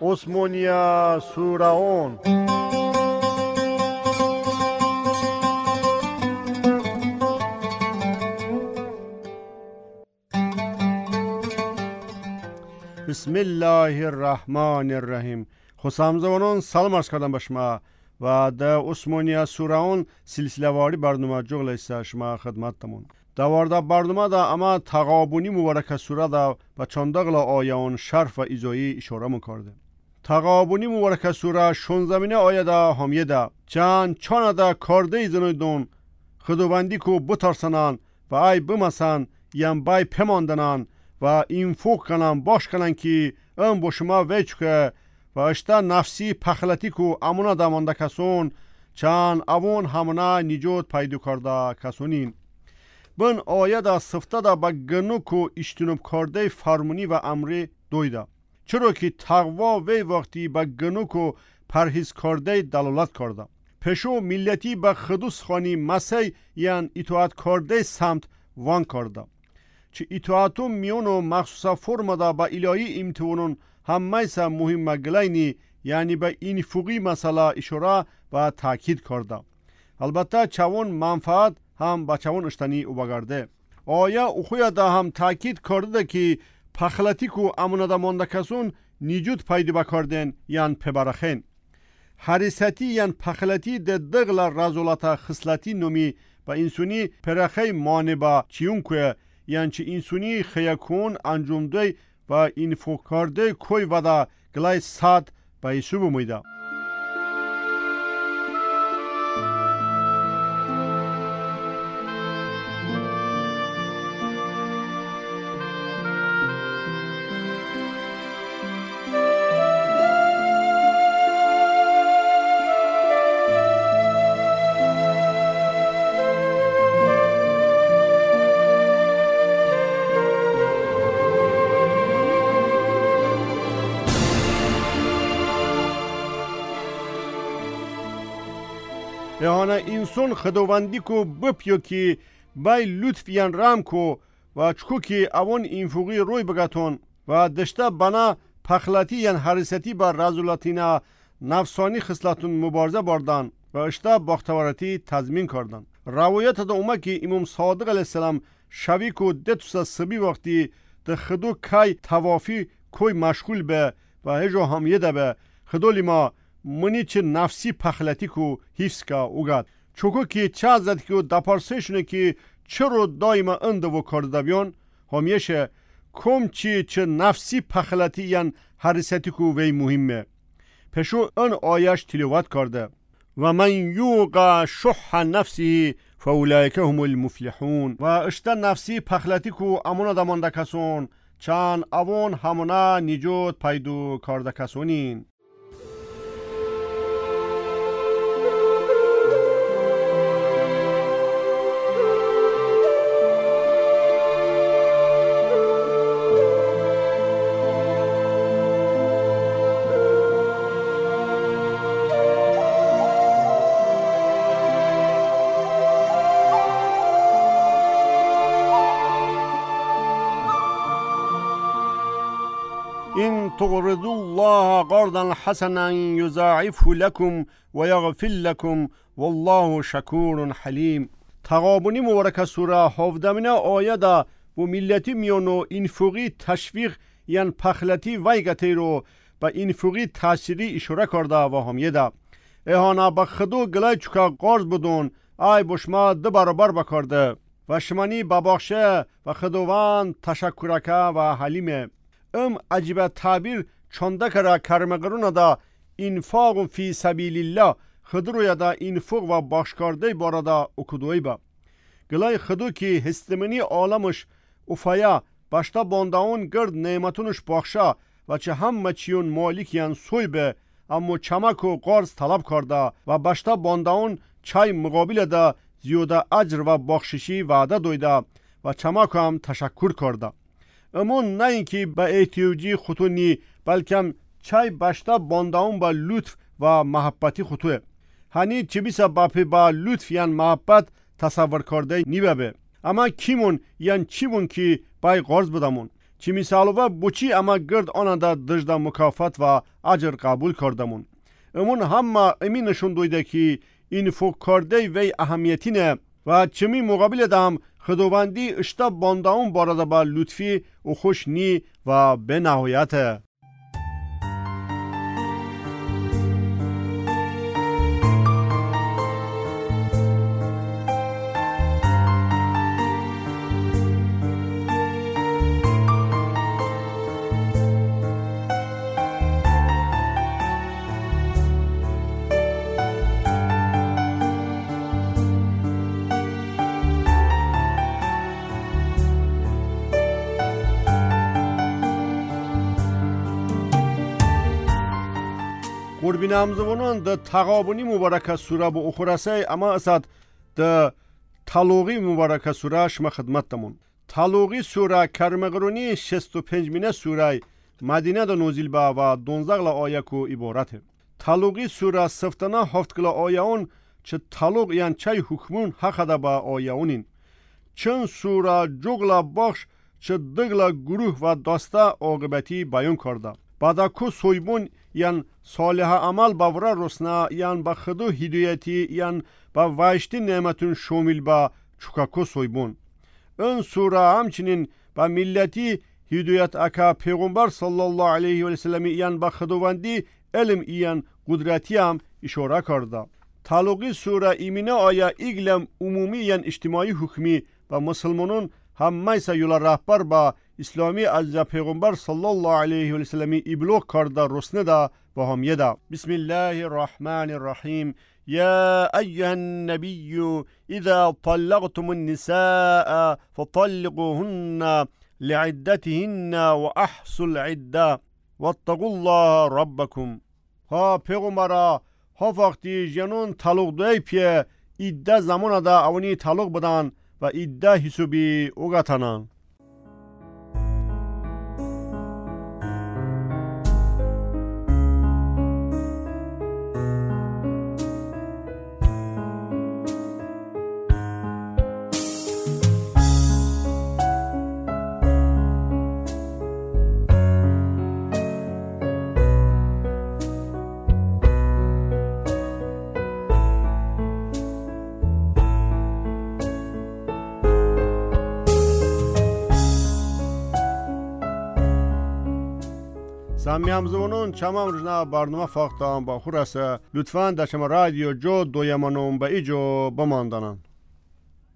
عثمانیه سورعون. بسم الله الرحمن الرحیم. خسامزوانان سلام عرض کردم به شما و در عثمانیه سورعون سلسله واری برنامه جغل است شما خدمتتمون. دوارده برنامه دا اما تغابونی مبارک سوره دا و چندغل آیان شرف و ایزایی اشاره میکرده. تغابونی مبارک سوره 16 آیه دا همیه دا چان دا کارده زنویدون خداوندی کو بترسنن و ای بمسن یم بای پماندنن و اینفوق کنن باش کنن که ام با شما ویچکه و اشتا نفسی پخلتی کو امونا دامانده کسون چان اوون همونا نجات پیدا کرده کسونین. بن آیه دا صفته دا با گنو کو اشتنوب کرده فرمونی و امری دویده. چرا که تقوا وی وقتی با گنو کو پرهیز کرده دلالت کرده. پشو ملتی با خدوس خانی مسیح یعن اطاعت کرده سمت وان کرده. چه اطاعتو میونو مخصوصا فرم دا با الهی امتوانون همه سا مهم گلینی یعنی با این فوقی مسئله اشاره و تاکید کرده. البته چون منفعت هم با چون اشتنی او بگرده. آیا اخویا دا هم تاکید کرده که پخلتی کو امونه دا مانده کسون نیجود پیدا بکردن یعن پبرخین. حریصتی یعن پخلتی ده دغل رزولت خصلتی نومی با انسونی پرخی مانه با چیون که یعنی چه انسونی خیاکون انجام دی و این فکرده کوی ودا گلای ساد با ایسو بمیده. یهانا انسان خداوندی کو بپیو که بای لطف یان رام کو و چکو که اوان اینفوقی روی بگتون و دشته بنا پخلتی یان حریصتی با رزولاتینا نفسانی خصلتون مبارزه باردن و اشته باختوارتی تضمین کردن. روایت دا اومه که امام صادق علیه السلام شوی کو دتوسا سبی وقتی ده خدو کای توافی کوی مشغول به و هجو همیه ده به خدو لیما منی چه نفسی پخلتی کو حفظ که اوگد. چوکو که چه ازد که دپارسه که چرا دایما انده و کرده بیان همیشه کم چه نفسی پخلتی یان حریصتی کو وی مهمه. پشو ان آیش تلاوت کرده و من یوق شح نفسی فاولئک هم المفلحون و اشته نفسی پخلتی کو امونا دمانده کسون چان اوون همونا نجات پیدا کرده کسونین. إن تقرضوا الله قرضا حسنا يضاعفه لكم ويغفر لكم والله شكور حليم. تغابنی مبارک سوره 17 آیه دا و ملتی میونو اینفوقی تشویق یان پخلتی ویگتی رو با اینفوقی تأثیری اشاره کرده و همیه دا ایهانا با خدو گلای چکا قرض بدون ای بشما دو برابر بکرده و شمانی ببخشه و خدوان تشکرکه و حلیمه. عجیب تعبیر چنده کرا کرمگرون دا انفاق فی سبیل الله خدروی دا انفاق و باشکارده بارا دا اکدوی با گلای خدو که هستمنی عالمش افایا باشتا بانداون گرد نعمتونش بخشا و چه هم چیون مالک یان سوی به اما چمک و قرض طلب کرده و باشتا بانداون چای مقابل دا زیاده اجر و بخششی وعده دویده و چمک هم تشکر کرده. اما نه اینکه با احتیاجی خطونی بلکه چای باشتا بانداون با لطف و محبتی خطوه. هنی چه بیسا باپی با لطف یان محبت تصور کرده نیبه. اما کیمون یان چیمون که بای قرض بدمون چی مثال و بچی اما گرد آن دا دجدا مکافات و اجر قبول کردمون. امون همه امین نشون دویده که این فوق کرده وی اهمیتی نه و چمی مقابل دام خداوندی اشتا بانداون بارده با لطفی و خوش نی و به نهایت. قربینامزونان ده تقابونی مبارکه سوره با اخرسه اما اسد ده تلوغی مبارکه سوره شما خدمتتمون. تلوغی سوره کرمغرونی 65 مینه سوره مدینه ده نوزیل با و 12 آیه کو عبارته. تلوغی سوره سفتنا هفت کلا آیه اون چه تلوغ یان چای حکمون حق ده با آیه اونین. چند سوره جغلا بخش چه دگلا گروه و داسته عاقبتی بیان کرده. بعد کو سویبون یان صالح عمل باورا رسنا یان با خدو هدایتی یان با وایشتی نعمتون شامل با چوکاکو سویبون. این سوره همچنین با ملتی هدایت اکا پیغمبر صلی الله علیه و سلم یان با خداوندی علم یان قدرتی هم اشاره کرده. تعلقی سوره ایمینه آیا ایگلم عمومی یان اجتماعی حکمی و مسلمانون هم میسا یولا رهبر با اسلامی از پیغمبر صلی الله علیه و سلم ابلاغ کرده رسنه ده و هم یده. بسم الله الرحمن الرحیم. یا ایها النبی اذا طلقتم النساء فطلقوهن لعدتهن و احصوا العده واتقوا الله ربکم. ها پیغمبرا ها وقتی جنون طلاق دوی پیه ایده زمان ده اونی طلاق بدن و ایده حسابی اوگتنن. سامی همزمانون چمام رجنا برنامه فاقتان با خورسه لطفاً در شما رادیو جو دویمانون با ایجو بماندنن.